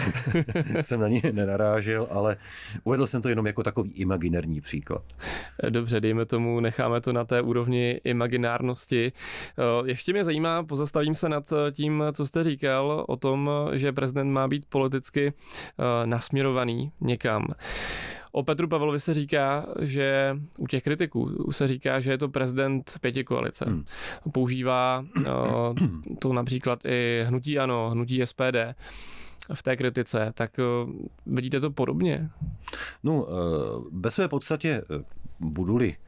jsem na něj nenarážel, ale uvedl jsem to jenom jako takový imaginární příklad. Dobře, dejme tomu, necháme to na té úrovni imaginárnosti. Ještě mě zajímá, pozastavím se nad tím, co jste říkal o tom, že prezident má být politicky nasměrovaný někam. O Petru Pavlovi se říká, že u těch kritiků se říká, že je to prezident pětikoalice. Hmm. Používá uh, to například i hnutí ANO, hnutí S P D v té kritice. Tak uh, vidíte to podobně? No, uh, ve své podstatě budu-li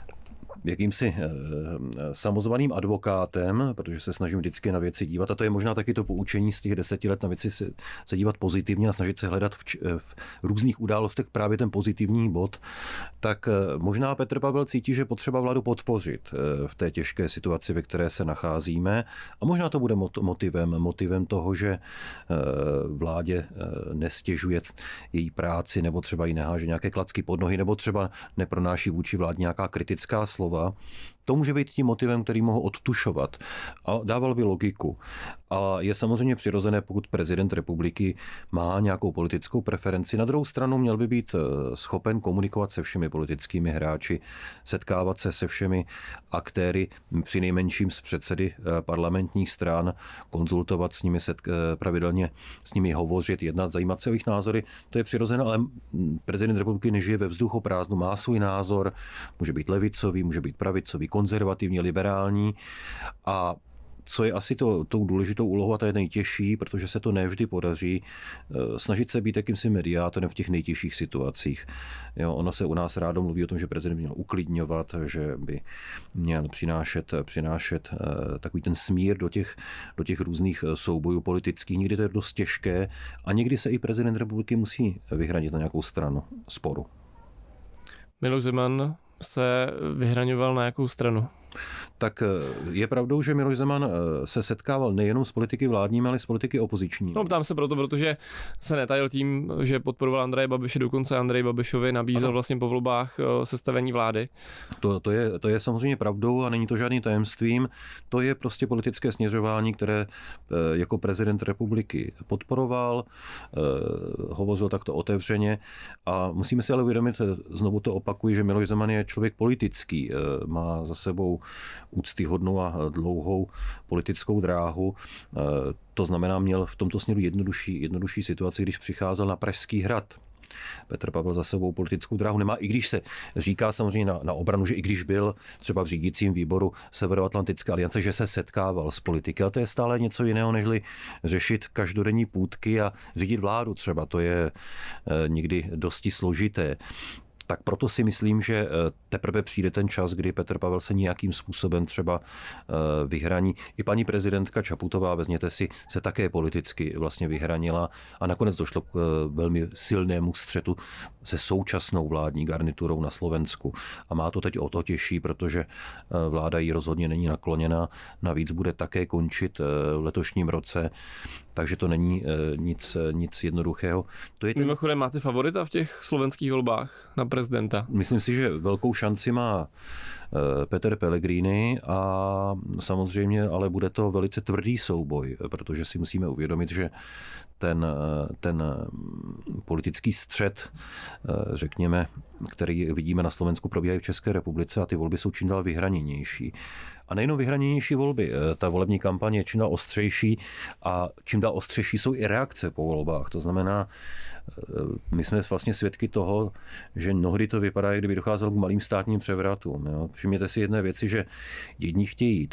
jakýmsi samozvaným advokátem, protože se snažím vždycky na věci dívat, a to je možná taky to poučení z těch deseti let na věci se, se dívat pozitivně a snažit se hledat v, v různých událostech právě ten pozitivní bod, tak možná Petr Pavel cítí, že potřeba vládu podpořit v té těžké situaci, ve které se nacházíme, a možná to bude motivem, motivem toho, že vládě nestěžuje její práci, nebo třeba jí neháže nějaké klacky pod nohy, nebo třeba nepronáší vůči vládě nějaká kritická slova. To může být tím motivem, který mohl odtušovat a dával by logiku. A je samozřejmě přirozené, pokud prezident republiky má nějakou politickou preferenci. Na druhou stranu měl by být schopen komunikovat se všemi politickými hráči, setkávat se se všemi aktéry, při nejmenším s předsedy parlamentních stran, konzultovat s nimi, setk- pravidelně s nimi hovořit, jednat, zajímat se o jejich názory. To je přirozené, ale prezident republiky nežije ve vzduchoprázdnu, má svůj názor, může být levicový, může být pravicový, konzervativní, liberální a co je asi to, tou důležitou úlohou a to je nejtěžší, protože se to nevždy podaří, snažit se být jakýmsi mediátorem v těch nejtěžších situacích. Jo, ono se u nás rádo mluví o tom, že prezident měl uklidňovat, že by měl přinášet, přinášet takový ten smír do těch, do těch různých soubojů politických. Někdy to je dost těžké a někdy se i prezident republiky musí vyhradit na nějakou stranu sporu. Miloš Zeman se vyhraňoval na jakou stranu? Tak je pravdou, že Miloš Zeman se setkával nejenom s politiky vládními, ale s politiky opozičními. No, ptám se proto, protože se netajil tím, že podporoval Andreje Babiše, dokonce Andrej Babišovi nabízel ano. vlastně po volbách sestavení vlády. To, to, je, to je samozřejmě pravdou a není to žádným tajemstvím. To je prostě politické směřování, které jako prezident republiky podporoval, hovořil takto otevřeně a musíme si ale uvědomit, znovu to opakuji, že Miloš Zeman je člověk politický, má za sebou úctyhodnou a dlouhou politickou dráhu. To znamená, měl v tomto směru jednodušší, jednodušší situaci, když přicházel na Pražský hrad. Petr Pavel za sebou politickou dráhu nemá, i když se říká samozřejmě na, na obranu, že i když byl třeba v řídícím výboru Severoatlantické aliance, že se setkával s politiky, ale to je stále něco jiného, nežli řešit každodenní půtky a řídit vládu třeba. To je e, někdy dosti složité. Tak proto si myslím, že teprve přijde ten čas, kdy Petr Pavel se nějakým způsobem třeba vyhraní. I paní prezidentka Čaputová, vezměte si, se také politicky vlastně vyhranila a nakonec došlo k velmi silnému střetu se současnou vládní garniturou na Slovensku. A má to teď o to těžší, protože vláda jí rozhodně není nakloněna. Navíc bude také končit v letošním roce, takže to není nic, nic jednoduchého. To je ten... Mimochodem, máte favorita v těch slovenských volbách na prezidenta? Myslím si, že velkou šanci má Peter Pellegrini a samozřejmě, ale bude to velice tvrdý souboj, protože si musíme uvědomit, že ten, ten politický střet, řekněme, který vidíme na Slovensku, probíhají v České republice a ty volby jsou čím dál vyhraněnější. A nejenom vyhraněnější volby, ta volební kampaně je čím dál ostřejší a čím dál ostřejší jsou i reakce po volbách. To znamená, my jsme vlastně svědky toho, že mnohdy to vypadá, kdyby docházelo k malým státním převratům. Jo. Všimněte si jedné věci, že jedni chtějí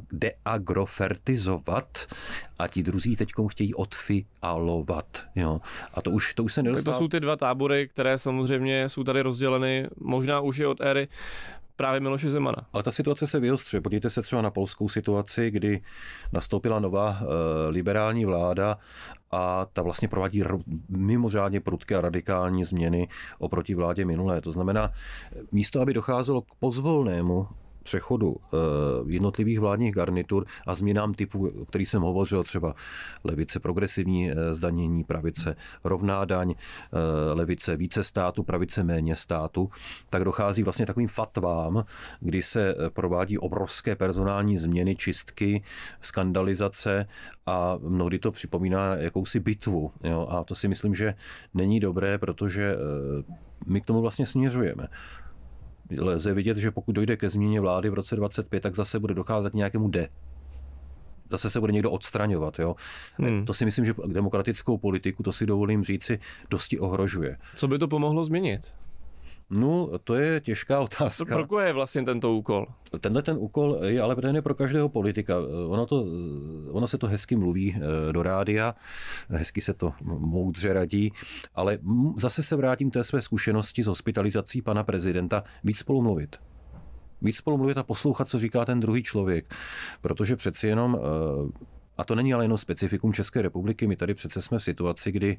deagrofertizovat a ti druzí teďkom chtějí odfialovat. Jo. A to už, to už se nedostává. Tak to jsou ty dva tábory, které samozřejmě jsou tady rozděleny, možná už je od éry právě Miloše Zemana. Ale ta situace se vyostřuje. Podívejte se třeba na polskou situaci, kdy nastoupila nová e, liberální vláda a ta vlastně provádí mimořádně prudké a radikální změny oproti vládě minulé. To znamená, místo, aby docházelo k pozvolnému přechodu jednotlivých vládních garnitur a změnám typu, o kterých jsem hovořil, třeba levice progresivní zdanění, pravice rovná daň, levice více státu, pravice méně státu, tak dochází vlastně takovým fatvám, kdy se provádí obrovské personální změny, čistky, skandalizace a mnohdy to připomíná jakousi bitvu. Jo? A to si myslím, že není dobré, protože my k tomu vlastně směřujeme. Lze vidět, že pokud dojde ke změně vlády v roce dvacet pět, tak zase bude docházet k nějakému de. Zase se bude někdo odstraňovat. Jo? Hmm. To si myslím, že demokratickou politiku, to si dovolím říci, dosti ohrožuje. Co by to pomohlo změnit? No, to je těžká otázka. Pro koho je vlastně tento úkol? Tenhle ten úkol je ale ten pro každého politika. Ono, to, ono se to hezky mluví do rádia, hezky se to moudře radí, ale zase se vrátím k té své zkušenosti s hospitalizací pana prezidenta. Víc spolu mluvit. Víc spolu mluvit a poslouchat, co říká ten druhý člověk. Protože přeci jenom, a to není ale jenom specifikum České republiky, my tady přece jsme v situaci, kdy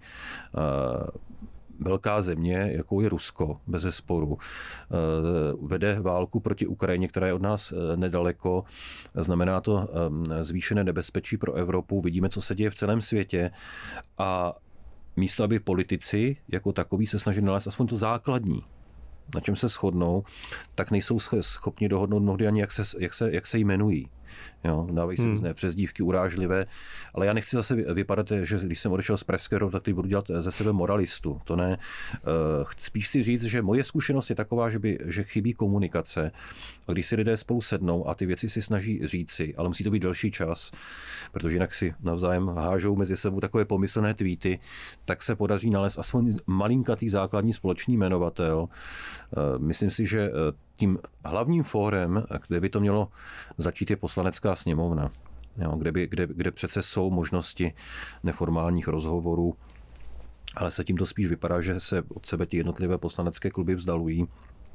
velká země, jakou je Rusko, bezesporu, vede válku proti Ukrajině, která je od nás nedaleko. Znamená to zvýšené nebezpečí pro Evropu. Vidíme, co se děje v celém světě. A místo, aby politici jako takoví se snažili nalézt aspoň to základní, na čem se shodnou, tak nejsou schopni dohodnout mnohdy ani, jak se, jak se, jak se jmenují. Jo, dávají se různé hmm. přezdívky urážlivé, ale já nechci zase vypadat, že když jsem odešel z Presskeru, tak teď budu dělat ze sebe moralistu. To ne. Spíš chci říct, že moje zkušenost je taková, že, by, že chybí komunikace. A když si lidé spolu sednou a ty věci si snaží říci, ale musí to být delší čas, protože jinak si navzájem hážou mezi sebou takové pomyslné tweety, tak se podaří nalézt aspoň malinkatý základní společný jmenovatel. Myslím si, že tím hlavním fórem, kde by to mělo začít, je Poslanecká sněmovna, jo, kde, by, kde, kde přece jsou možnosti neformálních rozhovorů, ale se tím to spíš vypadá, že se od sebe ti jednotlivé poslanecké kluby vzdalují.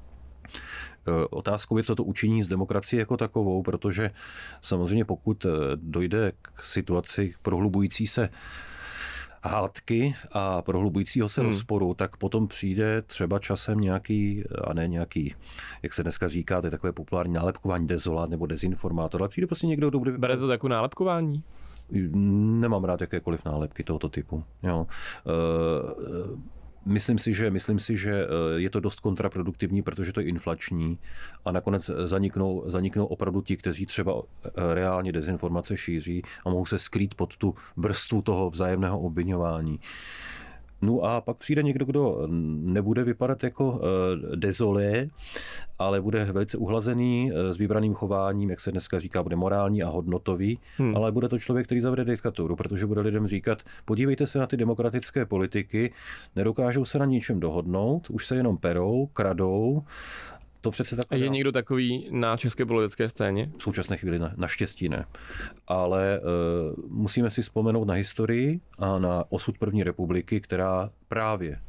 Otázkou je, co to učiní s demokracií jako takovou, protože samozřejmě pokud dojde k situaci prohlubující se hádky a prohlubujícího se hmm. rozporu, tak potom přijde třeba časem nějaký, a ne nějaký, jak se dneska říká, to je takové populární nálepkování, dezolát nebo dezinformátor, ale přijde prostě někdo, kdo bude... Bere to jako nálepkování? Nemám rád jakékoliv nálepky tohoto typu. Jo. Uh, Myslím si, že, myslím si, že je to dost kontraproduktivní, protože to je inflační a nakonec zaniknou, zaniknou opravdu ti, kteří třeba reálně dezinformace šíří a mohou se skrýt pod tu vrstvu toho vzájemného obviňování. No a pak přijde někdo, kdo nebude vypadat jako dezolé, ale bude velice uhlazený, s vybraným chováním, jak se dneska říká, bude morální a hodnotový, hmm. ale bude to člověk, který zavede diktaturu, protože bude lidem říkat, podívejte se na ty demokratické politiky, nedokážou se na ničem dohodnout, už se jenom perou, kradou. To přece tak... A je někdo takový na české politické scéně? V současné chvíli na, naštěstí ne. Ale uh, musíme si vzpomenout na historii a na osud první republiky, která právě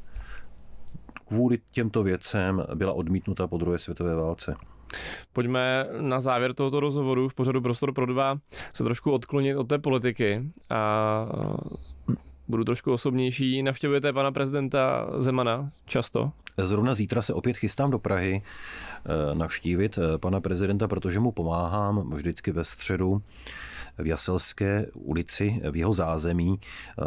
kvůli těmto věcem byla odmítnuta po druhé světové válce. Pojďme na závěr tohoto rozhovoru v pořadu Prostor pro dva se trošku odklonit od té politiky a budu trošku osobnější. Navštěvujete pana prezidenta Zemana často? Zrovna zítra se opět chystám do Prahy navštívit pana prezidenta, protože mu pomáhám vždycky ve středu v Jaselské ulici v jeho zázemí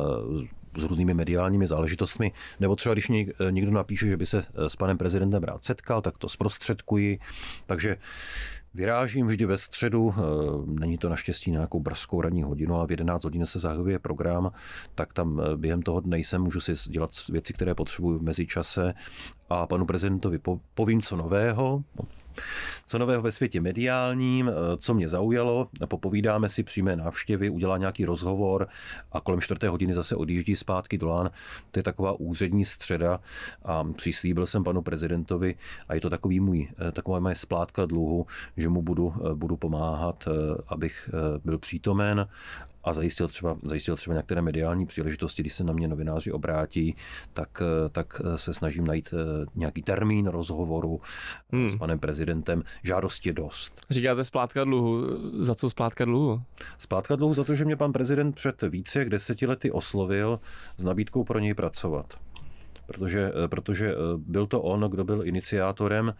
s různými mediálními záležitostmi, nebo třeba když někdo napíše, že by se s panem prezidentem rád setkal, tak to zprostředkuji. Takže vyrážím vždy ve středu, není to naštěstí nějakou brzkou ranní hodinu, ale v jedenáct hodin se zahajuje program, tak tam během toho dne jsem, můžu si dělat věci, které potřebuji v mezičase a panu prezidentovi povím, co nového, co nového ve světě mediálním, co mě zaujalo, popovídáme si přímé návštěvy, udělá nějaký rozhovor a kolem čtvrté hodiny zase odjíždí zpátky do Lán. To je taková úřední středa a přislíbil jsem panu prezidentovi a je to takový můj, taková moje splátka dluhu, že mu budu, budu pomáhat, abych byl přítomen a zajistil třeba, zajistil třeba některé mediální příležitosti, když se na mě novináři obrátí, tak, tak se snažím najít nějaký termín rozhovoru hmm. s panem prezidentem. Žádosti je dost. Říkáte splátka dluhu. Za co splátka dluhu? Splátka dluhu za to, že mě pan prezident před více jak deseti lety oslovil s nabídkou pro něj pracovat. Protože, protože byl to on, kdo byl iniciátorem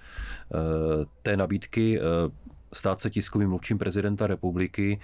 té nabídky stát se tiskovým mluvčím prezidenta republiky.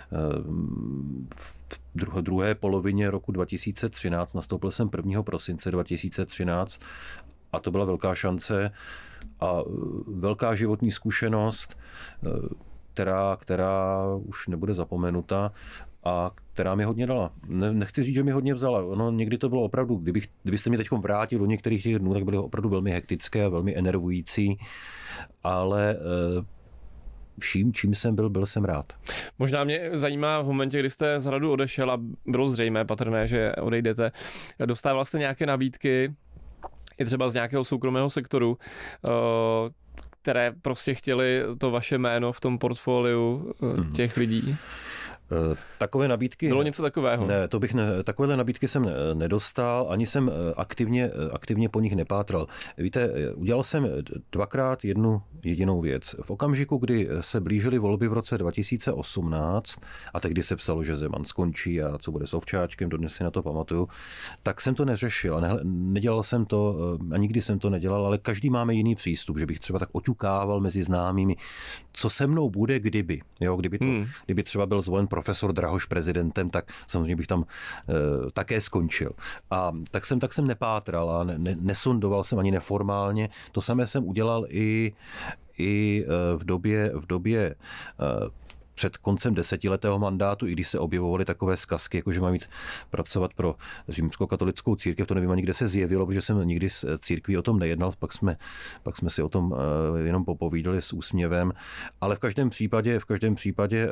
V druhé polovině roku dva tisíce třináct, nastoupil jsem prvního prosince dva tisíce třináct a to byla velká šance a velká životní zkušenost, která, která už nebude zapomenuta a která mi hodně dala. Ne, nechci říct, že mi hodně vzala. Ono někdy to bylo opravdu, kdybych, kdybyste mě teď vrátil do některých těch dnů, tak byly opravdu velmi hektické a velmi enervující, ale Vším, čím jsem byl, byl jsem rád. Možná mě zajímá v momentě, kdy jste z hradu odešel a bylo zřejmé, patrné, že odejdete, dostával jste nějaké nabídky, i třeba z nějakého soukromého sektoru, které prostě chtěli to vaše jméno v tom portfoliu těch lidí? Takové nabídky... Bylo něco takového? Ne, to bych ne, takovéhle nabídky jsem nedostal, ani jsem aktivně, aktivně po nich nepátral. Víte, udělal jsem dvakrát jednu jedinou věc. V okamžiku, kdy se blížily volby v roce dva tisíce osmnáct a tehdy se psalo, že Zeman skončí a co bude s Ovčáčkem, dodnes si na to pamatuju, tak jsem to neřešil. Ne, nedělal jsem to, a nikdy jsem to nedělal, ale každý máme jiný přístup, že bych třeba tak oťukával mezi známými, co se mnou bude, kdyby. Jo, kdyby, to, hmm. kdyby třeba byl zvolen pro profesor Drahoš prezidentem, tak samozřejmě bych tam e, také skončil. A tak jsem, tak jsem nepátral a ne, ne, nesondoval jsem ani neformálně. To samé jsem udělal i, i v době, v době e, před koncem desetiletého mandátu, i když se objevovaly takové zkazky, jako že mám jít pracovat pro římskokatolickou církev, to nevím ani kde se zjevilo, protože jsem nikdy s církví o tom nejednal, pak jsme, pak jsme si o tom jenom popovídali s úsměvem, ale v každém případě, v každém případě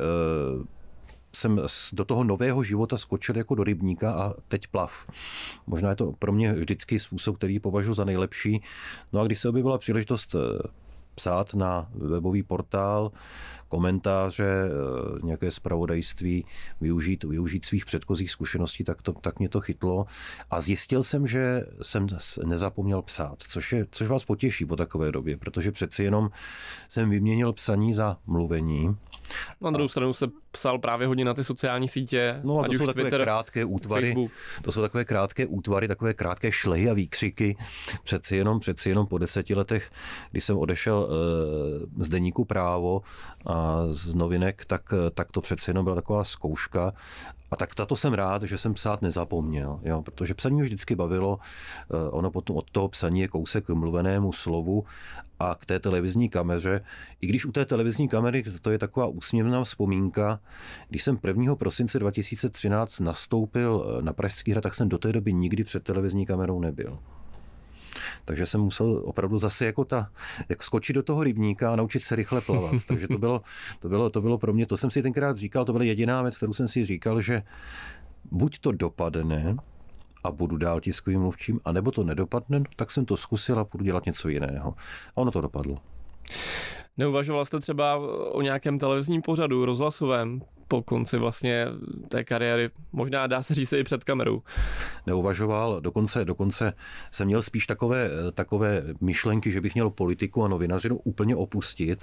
jsem do toho nového života skočil jako do rybníka a teď plav. Možná je to pro mě vždycky způsob, který považuji za nejlepší. No a když se objevila příležitost psát na webový portál, komentáře, nějaké zpravodajství, využít, využít svých předchozích zkušeností, tak, to, tak mě to chytlo. A zjistil jsem, že jsem nezapomněl psát, což, je, což vás potěší po takové době, protože přeci jenom jsem vyměnil psaní za mluvení. Na druhou stranu se psal právě hodně na ty sociální sítě, no a to ať jsou už takové Twitter, krátké útvary, Facebook. To jsou takové krátké útvary, takové krátké šlehy a výkřiky. Přeci jenom, přeci jenom po deseti letech, když jsem odešel e, z deníku Právo a z novinek, tak, tak to přeci jenom byla taková zkouška. A tak tato jsem rád, že jsem psát nezapomněl, jo, protože psaní mě vždycky bavilo, ono potom od toho psaní je kousek k mluvenému slovu a k té televizní kameře. I když u té televizní kamery to je taková úsměvná vzpomínka, když jsem prvního prosince dva tisíce třináct nastoupil na Pražský hrad, tak jsem do té doby nikdy před televizní kamerou nebyl. Takže jsem musel opravdu zase jako ta, jak skočit do toho rybníka a naučit se rychle plavat. Takže to bylo, to bylo, to bylo pro mě, to jsem si tenkrát říkal, to byla jediná věc, kterou jsem si říkal, že buď to dopadne a budu dál tiskovým mluvčím, anebo to nedopadne, tak jsem to zkusil a budu dělat něco jiného. A ono to dopadlo. Neuvažoval jste třeba o nějakém televizním pořadu, rozhlasovém, po konci vlastně té kariéry, možná dá se říct i před kamerou? Neuvažoval, dokonce, dokonce jsem měl spíš takové, takové myšlenky, že bych měl politiku a novinařinu úplně opustit,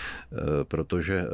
protože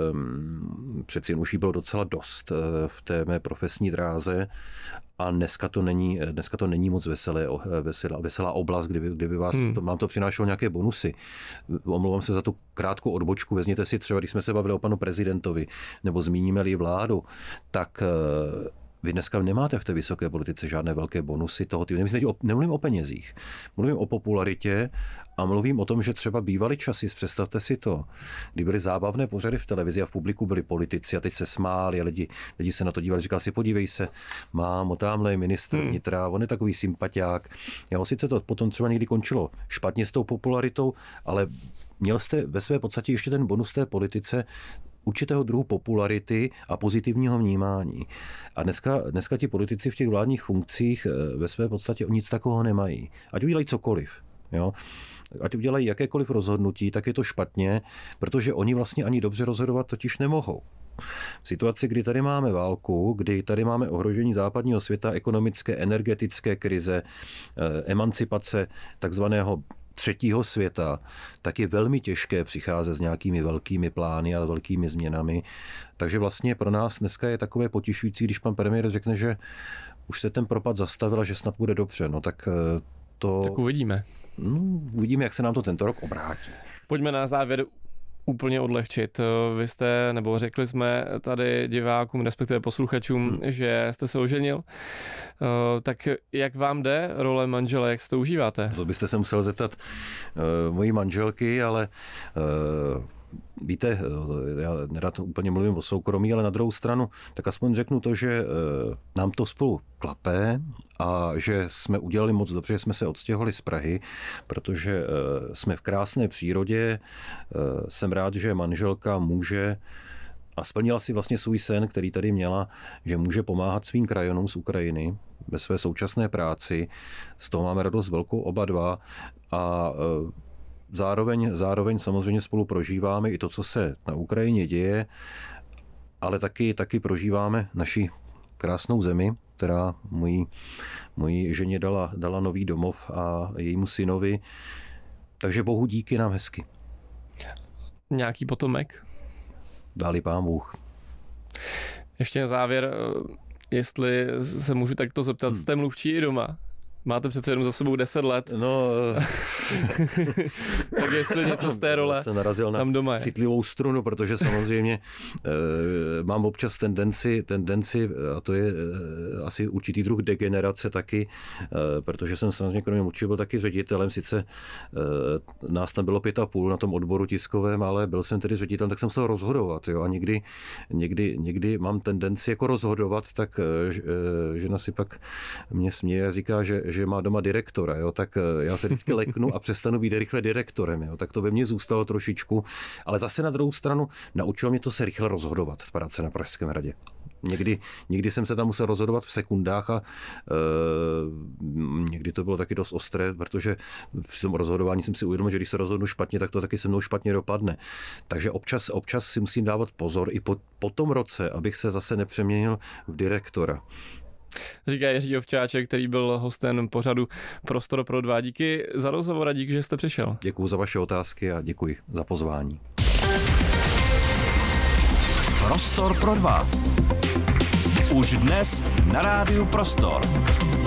přeci už jí bylo docela dost v té mé profesní dráze. A dneska to není, dneska to není moc veselé, veselá, veselá oblast, kdyby, kdyby vás, hmm. to, mám to přinášelo nějaké bonusy. Omlouvám se za tu krátkou odbočku, vezměte si třeba, když jsme se bavili o panu prezidentovi, nebo zmíníme-li vládu, tak vy dneska nemáte v té vysoké politice žádné velké bonusy toho typu. Nemluvím o penězích, mluvím o popularitě a mluvím o tom, že třeba bývaly časy, představte si to, kdy byly zábavné pořady v televizi a v publiku byli politici a teď se smáli a lidi, lidi se na to dívali, říkali si, podívej se, mámo, tamhle je ministr vnitra, on je takový sympatiák. Jo, sice to potom třeba někdy končilo špatně s tou popularitou, ale měl jste ve své podstatě ještě ten bonus té politice určitého druhu popularity a pozitivního vnímání. A dneska, dneska ti politici v těch vládních funkcích ve své podstatě o nic takového nemají. Ať udělají cokoliv. Jo? Ať udělají jakékoliv rozhodnutí, tak je to špatně, protože oni vlastně ani dobře rozhodovat totiž nemohou. V situaci, kdy tady máme válku, kdy tady máme ohrožení západního světa, ekonomické, energetické krize, emancipace takzvaného třetího světa, tak je velmi těžké přicházet s nějakými velkými plány a velkými změnami. Takže vlastně pro nás dneska je takové potěšující, když pan premiér řekne, že už se ten propad zastavil a že snad bude dobře. No tak to... Tak uvidíme. No, uvidíme, jak se nám to tento rok obrátí. Pojďme na závěr úplně odlehčit. Vy jste, nebo řekli jsme tady divákům, respektive posluchačům, hmm. že jste se oženil. Tak jak vám jde role manžele, jak si to užíváte? To byste se musel zeptat uh, mojí manželky, ale uh, víte, já nerad úplně mluvím o soukromí, ale na druhou stranu, tak aspoň řeknu to, že uh, nám to spolu klapé a že jsme udělali moc dobře, že jsme se odstěhovali z Prahy, protože uh, jsme v krásné přírodě. Uh, jsem rád, že manželka může a splnila si vlastně svůj sen, který tady měla, že může pomáhat svým krajanům z Ukrajiny ve své současné práci. Z toho máme radost velkou oba dva a uh, Zároveň, zároveň samozřejmě spolu prožíváme i to, co se na Ukrajině děje, ale taky, taky prožíváme naši krásnou zemi, která mojí, mojí ženě dala, dala nový domov a jejímu synovi. Takže Bohu díky, nám hezky. Nějaký potomek? Dali Pán Bůh. Ještě na závěr, jestli se můžu takto zeptat, hmm. jste mluvčí i doma? Máte přece jenom za sebou deset let. No, tak jestli něco z té role se narazil na tam doma je. citlivou strunu, protože samozřejmě e, mám občas tendenci, tendenci, a to je e, asi určitý druh degenerace taky, e, protože jsem samozřejmě kromě určitě byl taky ředitelem, sice e, nás tam bylo pět a půl na tom odboru tiskovém, ale byl jsem tedy ředitelem, tak jsem se rozhodovat. Jo, a někdy, někdy, někdy mám tendenci jako rozhodovat, tak e, žena si pak mě směje a říká, že, že má doma direktora, jo, tak já se vždycky leknu a přestanu být rychle direktorem, jo, tak to ve mně zůstalo trošičku, ale zase na druhou stranu naučilo mě to se rychle rozhodovat v práci na Pražském hradě. Někdy, někdy jsem se tam musel rozhodovat v sekundách a e, někdy to bylo taky dost ostré, protože při tom rozhodování jsem si uvědomil, že když se rozhodnu špatně, tak to taky se mnou špatně dopadne. Takže občas, občas si musím dávat pozor i po, po tom roce, abych se zase nepřeměnil v direktora. Říká Jiří Ovčáček, který byl hostem pořadu Prostor pro dva. Díky za rozhovor a díky, že jste přišel. Děkuji za vaše otázky a děkuji za pozvání. Prostor pro dva. Už dnes na rádiu Prostor.